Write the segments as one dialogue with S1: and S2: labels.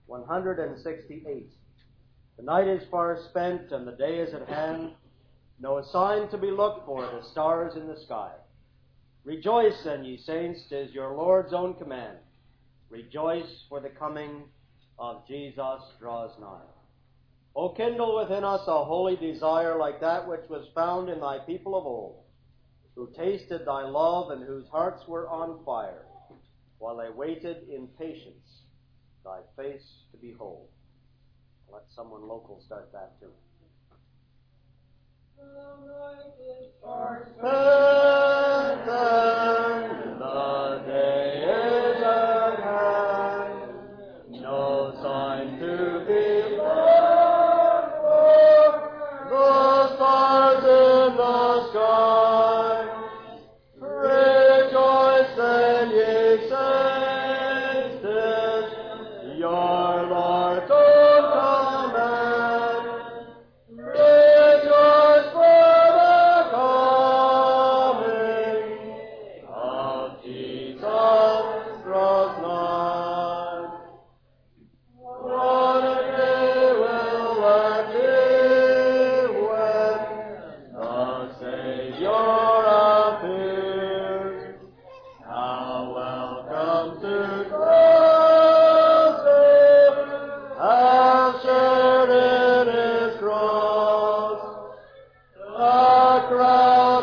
S1: 168. The night is far spent and the day is at hand. No sign to be looked for, the stars in the sky. Rejoice then, ye saints, 'tis your Lord's own command. Rejoice, for the coming of Jesus draws nigh. O kindle within us a holy desire like that which was found in thy people of old, who tasted thy love and whose hearts were on fire, while they waited in patience thy face to behold. Let someone local start that too. The day is at hand, no sign to be looked for, the stars in the sky. Rejoice then, ye saints, 'tis your Lord's own command. Rejoice for the coming of Jesus draws nigh. What a day will that be when the Savior appears. How welcome to Christ have shared in his cross, a crown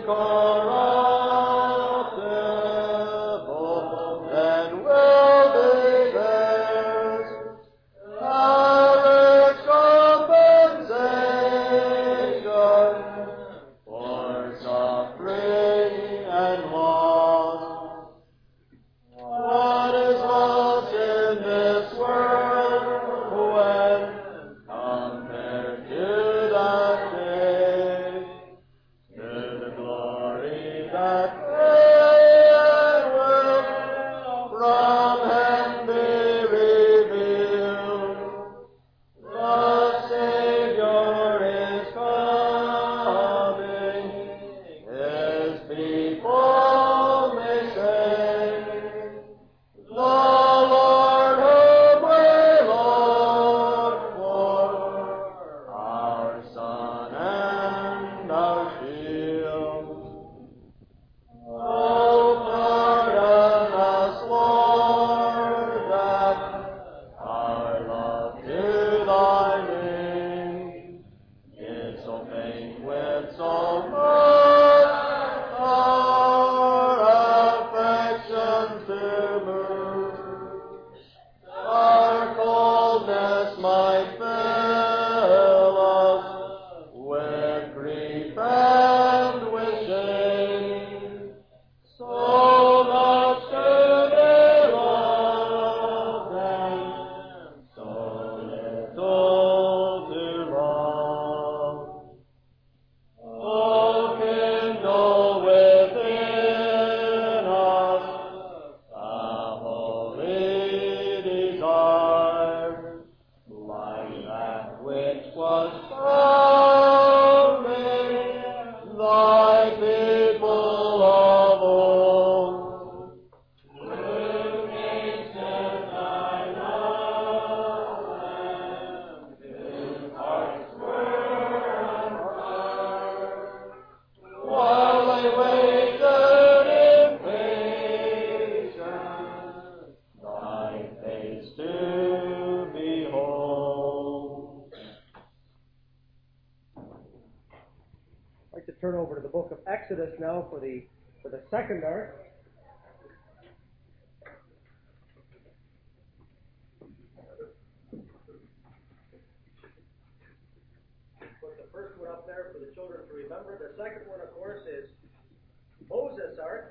S1: incorruptible, then will be theirs. How rich compensation for suffering and loss. What is lost in this world when compared to that day, to the glory that will from heaven be revealed? The Savior is coming, his people may say, the Lord whom we look for, our sun and our shield. Oh, pardon us, Lord, that our love to thy name is so faint with so much our affections to move. Our coldness might fill us with grief and with shame. So much to be loved and so little to love. Oh, kindle within us a holy desire, like that which was found in thy people of old. Who tasted thy love and whose hearts were on fire, while they waited in patience thy face to behold. I'd like to turn over to the book of Exodus now for the second ark. Put the first one up there for the children to remember. The second one, of course, is Moses' ark,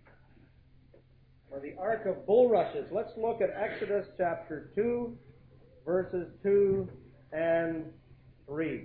S1: or the Ark of Bulrushes. Let's look at Exodus chapter 2, verses 2 and 3.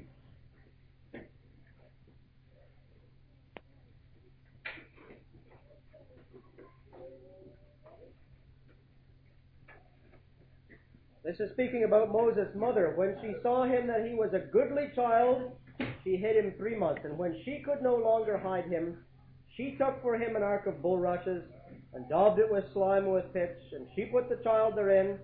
S1: This is speaking about Moses' mother. When she saw him that he was a goodly child, she hid him 3 months. And when she could no longer hide him, she took for him an ark of bulrushes, and daubed it with slime and with pitch. And she put the child therein,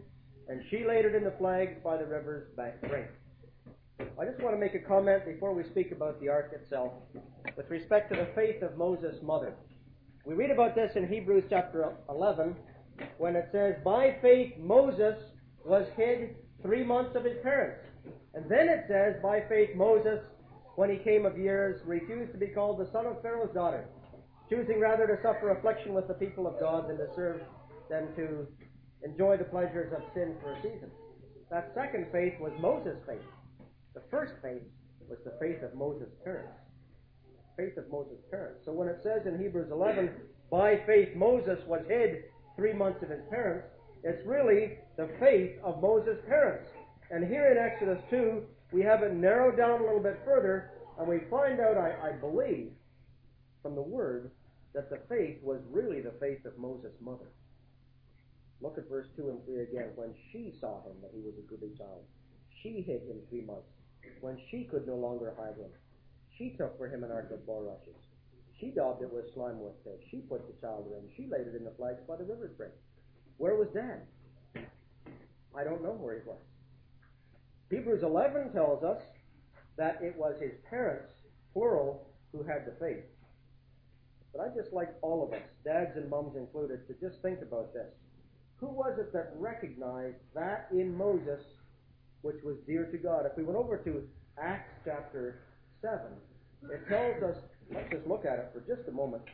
S1: and she laid it in the flags by the river's brink. I just want to make a comment before we speak about the ark itself with respect to the faith of Moses' mother. We read about this in Hebrews chapter 11 when it says, by faith Moses was hid 3 months of his parents. And then it says, by faith Moses, when he came of years, refused to be called the son of Pharaoh's daughter, choosing rather to suffer affliction with the people of God than to enjoy the pleasures of sin for a season. That second faith was Moses' faith. The first faith was the faith of Moses' parents. Faith of Moses' parents. So when it says in Hebrews 11, by faith Moses was hid 3 months of his parents, it's really the faith of Moses' parents. And here in Exodus 2, we have it narrowed down a little bit further, and we find out, I believe, from the Word, that the faith was really the faith of Moses' mother. Look at verse 2 and 3 again. When she saw him, that he was a goodly child, she hid him 3 months. When she could no longer hide him, she took for him an ark of bulrushes. She daubed it with slime with fish. She put the child in. She laid it in the flags by the river's brink. Where was Dad? I don't know where he was. Hebrews 11 tells us that it was his parents, plural, who had the faith. But I'd just like all of us, dads and mums included, to just think about this. Who was it that recognized that in Moses which was dear to God? If we went over to Acts chapter 7, it tells us, let's just look at it for just a moment.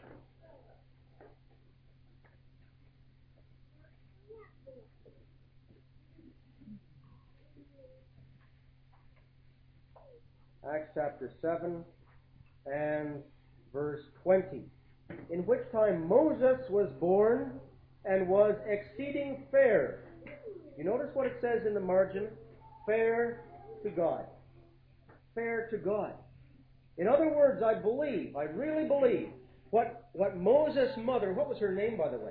S1: Acts chapter 7 and verse 20. In which time Moses was born and was exceeding fair. You notice what it says in the margin? Fair to God. Fair to God. In other words, I really believe, what Moses' mother, what was her name, by the way?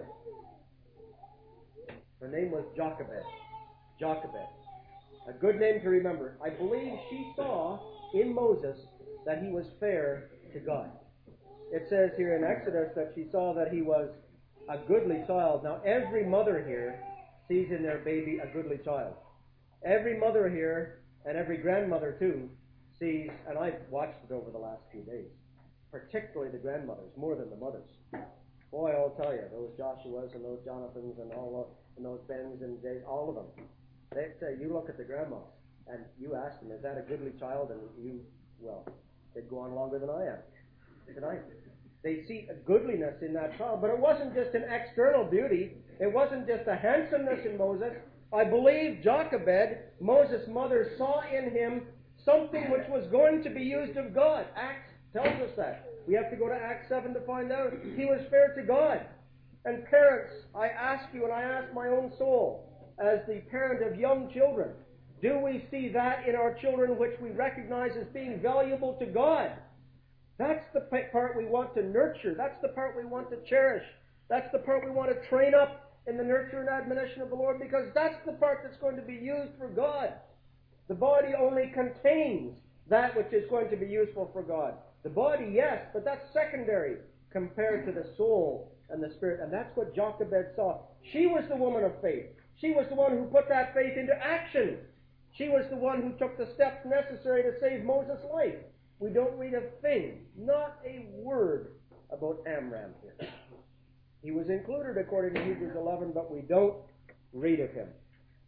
S1: Her name was Jochebed. Jochebed. A good name to remember. I believe she saw in Moses that he was fair to God. It says here in Exodus that she saw that he was a goodly child. Now, every mother here sees in their baby a goodly child. Every mother here, and every grandmother too, sees, and I've watched it over the last few days, particularly the grandmothers, more than the mothers. Boy, I'll tell you, those Joshuas and those Jonathans and those Bens and Jays, all of them, they say, you look at the grandmas, and you ask them, is that a goodly child? And they'd go on longer than I am tonight. They see a goodliness in that child, but it wasn't just an external beauty. It wasn't just a handsomeness in Moses. I believe Jochebed, Moses' mother, saw in him something which was going to be used of God. Acts tells us that. We have to go to Acts 7 to find out. He was fair to God. And parents, I ask you, and I ask my own soul, as the parent of young children, do we see that in our children which we recognize as being valuable to God? That's the part we want to nurture. That's the part we want to cherish. That's the part we want to train up in the nurture and admonition of the Lord, because that's the part that's going to be used for God. The body only contains that which is going to be useful for God. The body, yes, but that's secondary compared to the soul and the spirit. And that's what Jochebed saw. She was the woman of faith. She was the one who put that faith into action. She was the one who took the steps necessary to save Moses' life. We don't read a thing, not a word, about Amram here. He was included according to Hebrews 11, but we don't read of him.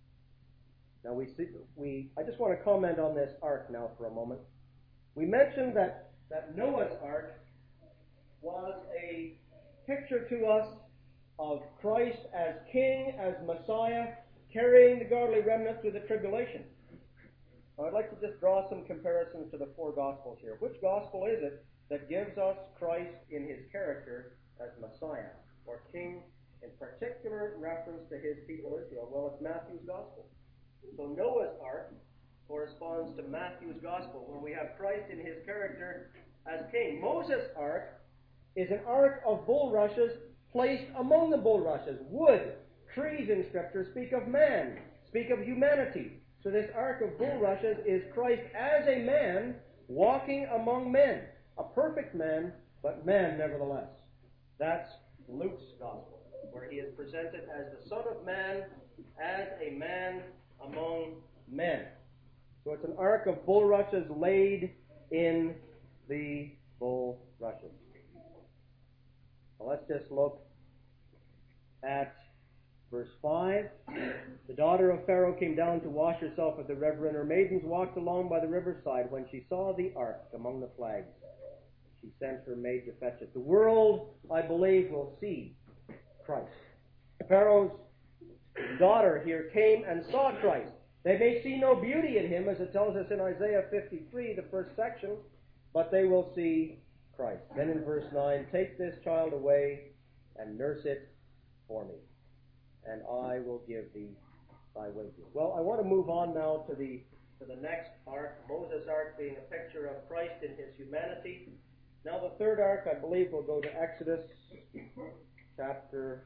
S1: Now I just want to comment on this ark now for a moment. We mentioned that Noah's ark was a picture to us of Christ as King, as Messiah, carrying the godly remnant through the tribulation. Now, I'd like to just draw some comparisons to the four Gospels here. Which Gospel is it that gives us Christ in his character as Messiah or King, in particular reference to his people Israel? Well, it's Matthew's Gospel. So Noah's ark corresponds to Matthew's Gospel, where we have Christ in his character as King. Moses' ark is an ark of bulrushes placed among the bulrushes. Wood, trees in Scripture speak of man, speak of humanity. So this ark of bulrushes is Christ as a man walking among men. A perfect man, but man nevertheless. That's Luke's Gospel. where he is presented as the Son of Man, as a man among men. So it's an ark of bulrushes laid in the bulrushes. Well, let's just look at verse 5. The daughter of Pharaoh came down to wash herself at the river, and her maidens walked along by the riverside. When she saw the ark among the flags, she sent her maid to fetch it. The world, I believe, will see Christ. Pharaoh's daughter here came and saw Christ. They may see no beauty in him, as it tells us in Isaiah 53, the first section, but they will see Christ. Then in verse 9, take this child away and nurse it for me, and I will give thee thy wages. Well, I want to move on now to the next ark, Moses' ark being a picture of Christ in his humanity. Now the third ark, I believe, will go to Exodus chapter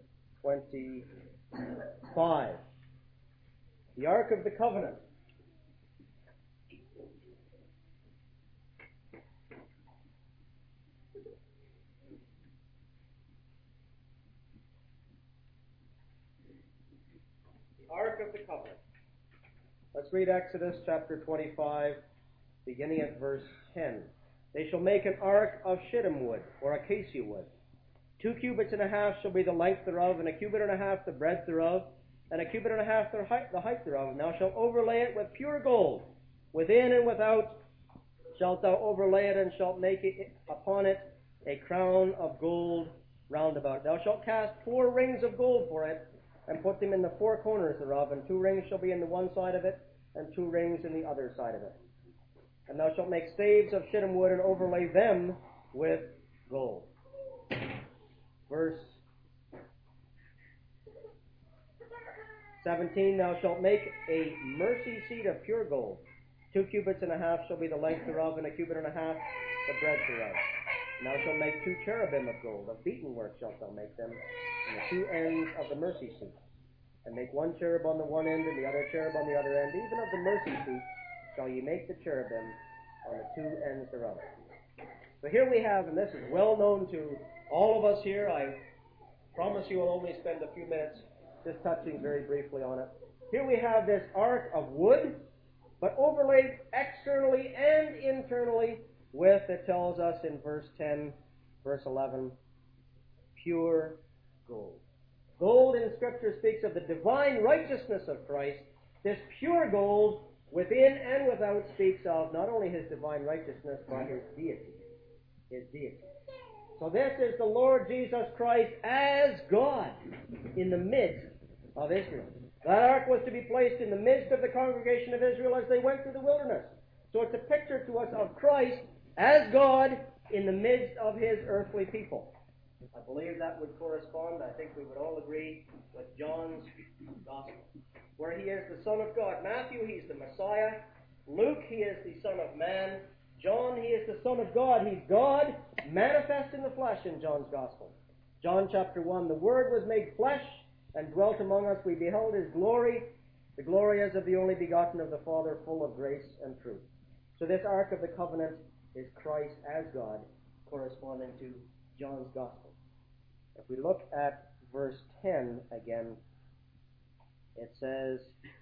S1: 25. The Ark of the Covenant. The Ark of the Covenant. Let's read Exodus chapter 25, beginning at verse 10. They shall make an ark of shittim wood, or acacia wood. 2 cubits and a half shall be the length thereof, and 1 cubit and a half the breadth thereof, and 1 cubit and a half the height thereof. And thou shalt overlay it with pure gold. Within and without shalt thou overlay it, and shalt make it upon it a crown of gold round about. Thou shalt cast 4 rings of gold for it, and put them in the 4 corners thereof, and 2 rings shall be in the one side of it, and 2 rings in the other side of it. And thou shalt make staves of shittim wood, and overlay them with gold. Verse 17, thou shalt make a mercy seat of pure gold. 2 cubits and a half shall be the length thereof, and 1 cubit and a half the breadth thereof. And thou shalt make 2 cherubim of gold. Of beaten work shalt thou make them, in the 2 ends of the mercy seat. And make 1 cherub on the one end, and the other cherub on the other end. Even of the mercy seat shall ye make the cherubim on the 2 ends thereof. So here we have, and this is well known to all of us here. I promise you will only spend a few minutes just touching very briefly on it. Here we have this ark of wood, but overlaid externally and internally with, it tells us in verse 10, verse 11, pure gold. Gold in Scripture speaks of the divine righteousness of Christ. This pure gold within and without speaks of not only his divine righteousness, but his deity. His deity. So this is the Lord Jesus Christ as God in the midst of Israel. That ark was to be placed in the midst of the congregation of Israel as they went through the wilderness. So it's a picture to us of Christ as God in the midst of his earthly people. I believe that would correspond, I think we would all agree, with John's Gospel, where he is the Son of God. Matthew, he's the Messiah. Luke, he is the Son of Man. John, he is the Son of God. He's God manifest in the flesh in John's Gospel. John chapter 1, the Word was made flesh and dwelt among us. We beheld his glory, the glory as of the only begotten of the Father, full of grace and truth. So this Ark of the Covenant is Christ as God, corresponding to John's Gospel. If we look at verse 10 again, it says,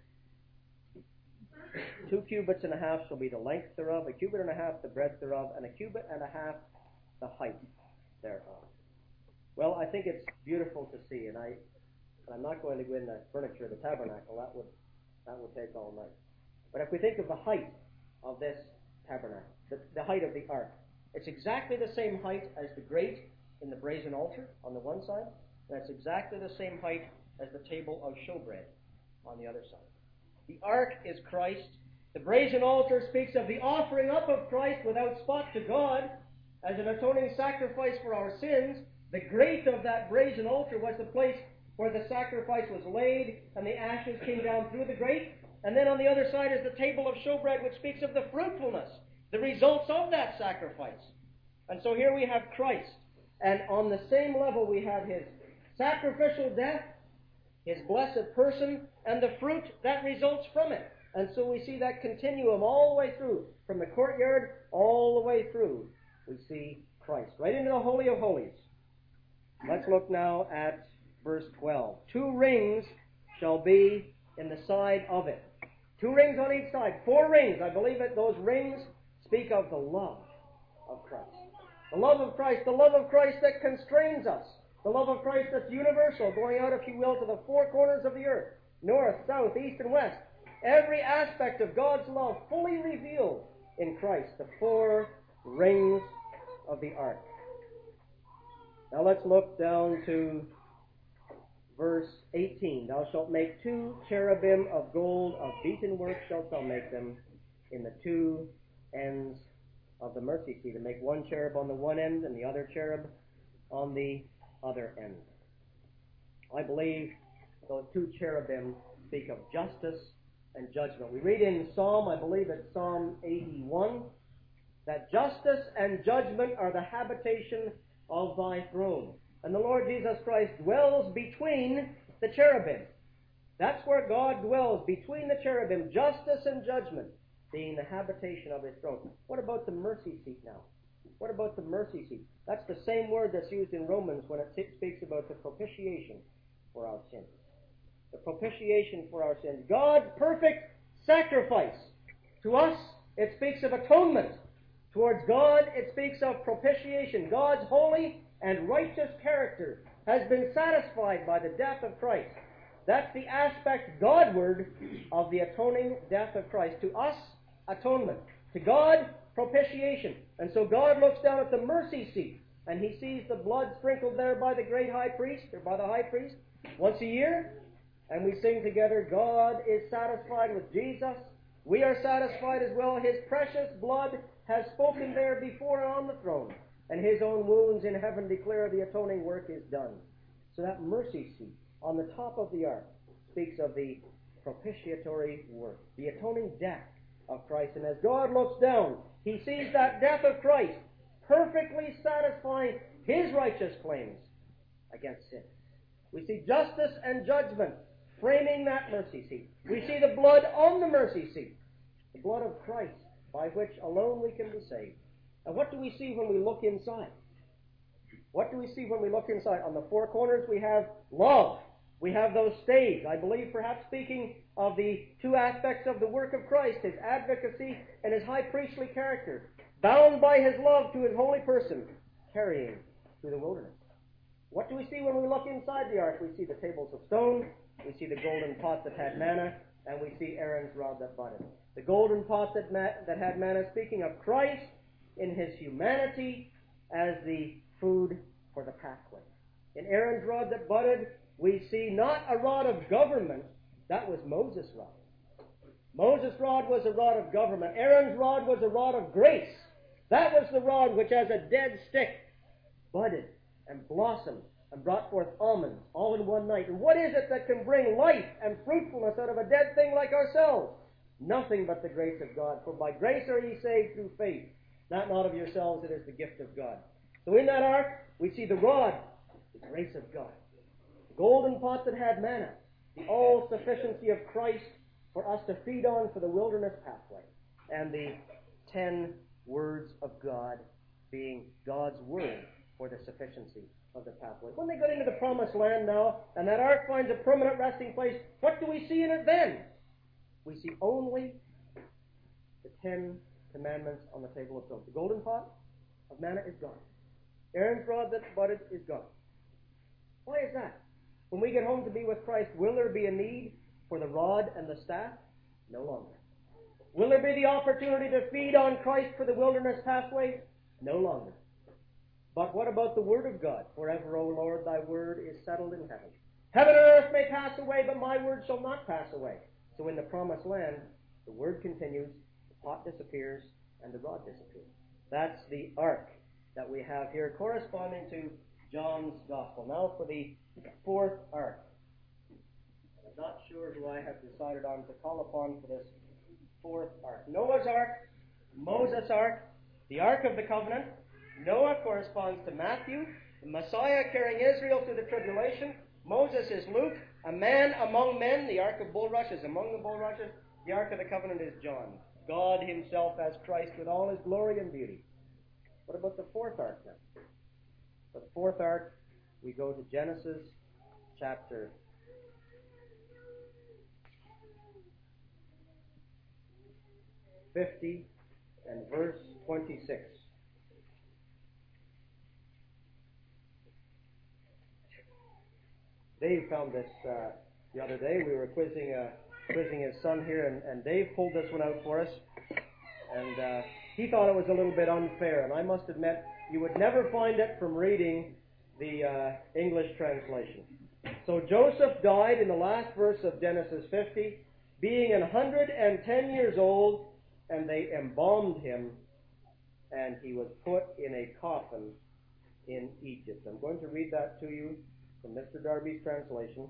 S1: 2 cubits and a half shall be the length thereof, 1 cubit and a half the breadth thereof, and 1 cubit and a half the height thereof. Well, I think it's beautiful to see, and I'm not going to go into the furniture of the tabernacle. That would take all night. But if we think of the height of this tabernacle, the height of the ark, it's exactly the same height as the grate in the brazen altar on the one side. That's exactly the same height as the table of showbread on the other side. The ark is Christ. The brazen altar speaks of the offering up of Christ without spot to God as an atoning sacrifice for our sins. The grate of that brazen altar was the place where the sacrifice was laid and the ashes came down through the grate. And then on the other side is the table of showbread, which speaks of the fruitfulness, the results of that sacrifice. And so here we have Christ. And on the same level we have his sacrificial death, his blessed person, and the fruit that results from it. And so we see that continuum all the way through, from the courtyard all the way through. We see Christ, right into the Holy of Holies. Let's look now at verse 12. 2 rings shall be in the side of it. 2 rings on each side. 4 rings. I believe that those rings speak of the love of Christ. The love of Christ. The love of Christ that constrains us. The love of Christ that's universal, going out, if you will, to the 4 corners of the earth. North, south, east, and west. Every aspect of God's love fully revealed in Christ. The 4 rings of the ark. Now let's look down to verse 18. Thou shalt make 2 cherubim of gold, of beaten work shalt thou make them, in the 2 ends of the mercy seat, and make 1 cherub on the one end and the other cherub on the other end. I believe those 2 cherubim speak of justice and judgment. We read in Psalm, I believe it's Psalm 81, that justice and judgment are the habitation of thy throne. And the Lord Jesus Christ dwells between the cherubim. That's where God dwells, between the cherubim, justice and judgment being the habitation of his throne. What about the mercy seat now? What about the mercy seat? That's the same word that's used in Romans when it speaks about the propitiation for our sins. The propitiation for our sins. God's perfect sacrifice. To us, it speaks of atonement. Towards God, it speaks of propitiation. God's holy and righteous character has been satisfied by the death of Christ. That's the aspect Godward of the atoning death of Christ. To us, atonement. To God, propitiation. And so God looks down at the mercy seat, and he sees the blood sprinkled there by the great high priest, or by the high priest, once a year. And we sing together, God is satisfied with Jesus. We are satisfied as well. His precious blood has spoken there before and on the throne. And his own wounds in heaven declare the atoning work is done. So that mercy seat on the top of the ark speaks of the propitiatory work, the atoning death of Christ. And as God looks down, he sees that death of Christ perfectly satisfying his righteous claims against sin. We see justice and judgment framing that mercy seat. We see the blood on the mercy seat, the blood of Christ, by which alone we can be saved. And what do we see when we look inside? What do we see when we look inside? On the 4 corners we have love. We have those staves, I believe perhaps speaking of the 2 aspects of the work of Christ, his advocacy and his high priestly character, bound by his love to his holy person, carrying through the wilderness. What do we see when we look inside the ark? We see the tables of stone, we see the golden pot that had manna, and we see Aaron's rod that budded. The golden pot that had manna, speaking of Christ in his humanity as the food for the pathway. In Aaron's rod that budded, we see not a rod of government, that was Moses' rod. Moses' rod was a rod of government. Aaron's rod was a rod of grace. That was the rod which, as a dead stick, budded and blossomed and brought forth almonds all in one night. And what is it that can bring life and fruitfulness out of a dead thing like ourselves? Nothing but the grace of God. For by grace are ye saved through faith, not of yourselves, it is the gift of God. So in that ark, we see the rod, the grace of God. The golden pot that had manna, the all-sufficiency of Christ for us to feed on for the wilderness pathway. And the 10 words of God being God's word for the sufficiency of the pathway. When they got into the promised land now, and that ark finds a permanent resting place, what do we see in it then? We see only the 10 commandments on the table of stone. The golden pot of manna is gone. Aaron's rod that budded is gone. Why is that? When we get home to be with Christ, will there be a need for the rod and the staff? No longer. Will there be the opportunity to feed on Christ for the wilderness pathway? No longer. But what about the Word of God? Forever, O Lord, thy word is settled in heaven. Heaven and earth may pass away, but my word shall not pass away. So in the promised land, the word continues, the pot disappears, and the rod disappears. That's the ark that we have here, corresponding to John's Gospel. Now for the 4th ark. I'm not sure who I have decided on to call upon for this 4th ark. Noah's ark, Moses' ark, the Ark of the Covenant. Noah corresponds to Matthew, the Messiah carrying Israel through the tribulation. Moses is Luke, a man among men. The Ark of Bulrushes among the bulrushes. The Ark of the Covenant is John. God himself as Christ with all his glory and beauty. What about the 4th ark then? For the 4th ark, we go to Genesis chapter 50 and verse 26. Dave found this the other day. We were quizzing his son here, and Dave pulled this one out for us. And he thought it was a little bit unfair, and I must admit, you would never find it from reading the English translation. So Joseph died in the last verse of Genesis 50, being 110 years old, and they embalmed him, and he was put in a coffin in Egypt. I'm going to read that to you from Mr. Darby's translation.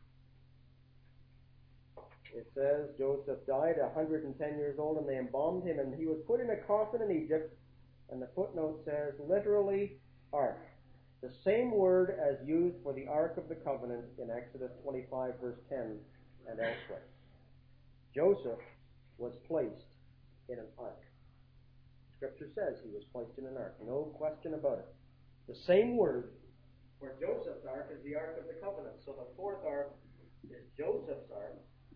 S1: It says, Joseph died 110 years old, and they embalmed him, and he was put in a coffin in Egypt. And the footnote says, literally, ark. The same word as used for the Ark of the Covenant in Exodus 25, verse 10, and elsewhere. Joseph was placed in an ark. Scripture says he was placed in an ark. No question about it. The same word for Joseph's ark is the Ark of the Covenant. So the fourth ark is Joseph's ark.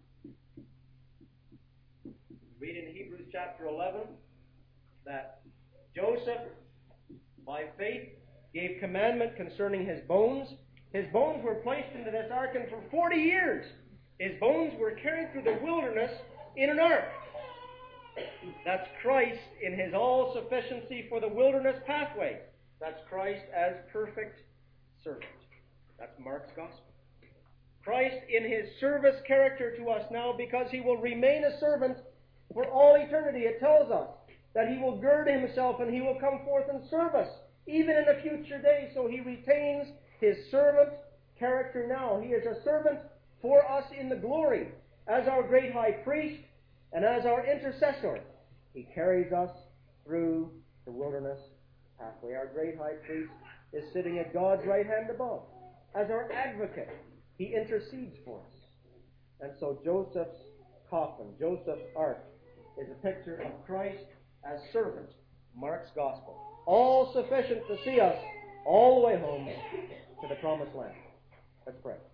S1: Read in Hebrews chapter 11 that Joseph, by faith, gave commandment concerning his bones. His bones were placed into this ark, and for 40 years his bones were carried through the wilderness in an ark. That's Christ in his all-sufficiency for the wilderness pathway. That's Christ as perfect servant. That's Mark's gospel. Christ in his service character to us now, because he will remain a servant for all eternity. It tells us that he will gird himself and he will come forth and serve us, even in a future day. So he retains his servant character now. He is a servant for us in the glory, as our great high priest and as our intercessor. He carries us through the wilderness pathway. Our great high priest is sitting at God's right hand above. As our advocate, he intercedes for us. And so Joseph's coffin, Joseph's ark, is a picture of Christ as servant, Mark's gospel. All sufficient to see us all the way home to the promised land. Let's pray.